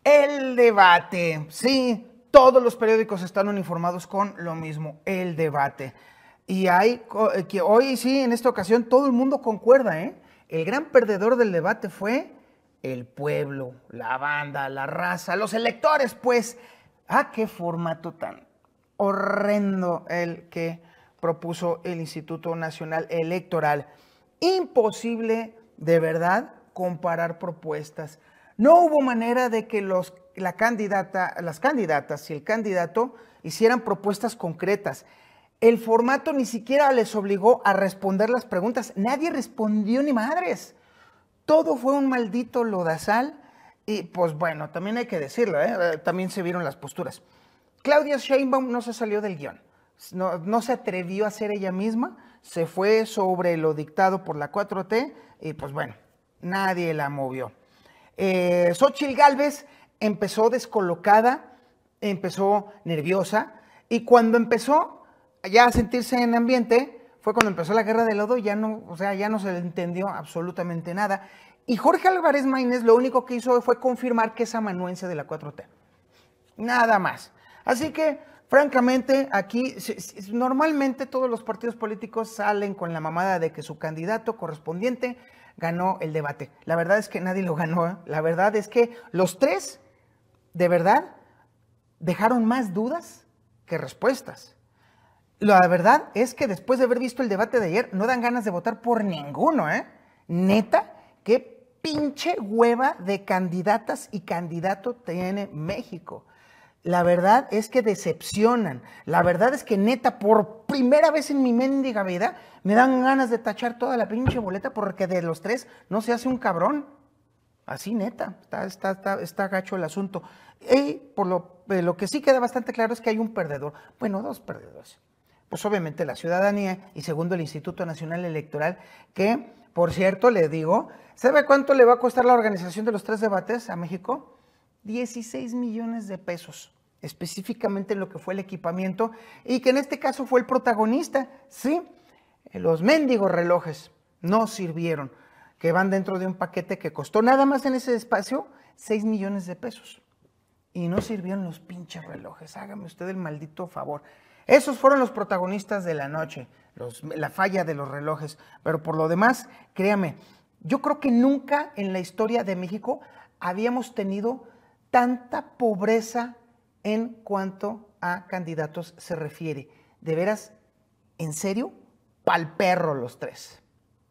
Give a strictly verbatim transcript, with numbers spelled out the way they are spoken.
El debate, sí, todos los periódicos están uniformados con lo mismo, el debate. Y hay que hoy sí, en esta ocasión, todo el mundo concuerda, ¿eh? El gran perdedor del debate fue el pueblo, la banda, la raza, los electores, pues. Ah, qué formato tan horrendo el que propuso el Instituto Nacional Electoral. Imposible, de verdad, comparar propuestas. No hubo manera de que los, la candidata, las candidatas y el candidato hicieran propuestas concretas. El formato ni siquiera les obligó a responder las preguntas. Nadie respondió ni madres. Todo fue un maldito lodazal. Y pues bueno, también hay que decirlo, ¿eh? También se vieron las posturas. Claudia Sheinbaum no se salió del guión. No, no se atrevió a ser ella misma. Se fue sobre lo dictado por la cuatro T y pues bueno, nadie la movió. Eh, Xóchitl Gálvez empezó descolocada, empezó nerviosa y cuando empezó ya a sentirse en ambiente fue cuando empezó la guerra del lodo, ya no, o sea, ya no se le entendió absolutamente nada. Y Jorge Álvarez Maínez lo único que hizo fue confirmar que es amanuense de la cuatro T. Nada más. Así que, francamente, aquí normalmente todos los partidos políticos salen con la mamada de que su candidato correspondiente ganó el debate. La verdad es que nadie lo ganó, ¿eh? La verdad es que los tres, de verdad, dejaron más dudas que respuestas. La verdad es que después de haber visto el debate de ayer, no dan ganas de votar por ninguno, ¿eh? Neta, qué pinche hueva de candidatas y candidato tiene México. La verdad es que decepcionan. La verdad es que neta, por primera vez en mi mendiga vida, me dan ganas de tachar toda la pinche boleta porque de los tres no se hace un cabrón. Así neta, está, está, está, está gacho el asunto. Y por lo, lo que sí queda bastante claro es que hay un perdedor. Bueno, dos perdedores. Pues obviamente la ciudadanía y segundo el Instituto Nacional Electoral, que, por cierto, le digo, ¿sabe cuánto le va a costar la organización de los tres debates a México? dieciséis millones de pesos, específicamente en lo que fue el equipamiento y que en este caso fue el protagonista, ¿sí? Los mendigos relojes no sirvieron, que van dentro de un paquete que costó nada más en ese espacio seis millones de pesos. Y no sirvieron los pinches relojes, hágame usted el maldito favor. Esos fueron los protagonistas de la noche, los, la falla de los relojes. Pero por lo demás, créame, yo creo que nunca en la historia de México habíamos tenido tanta pobreza en cuanto a candidatos se refiere. De veras, en serio, pa'l perro los tres.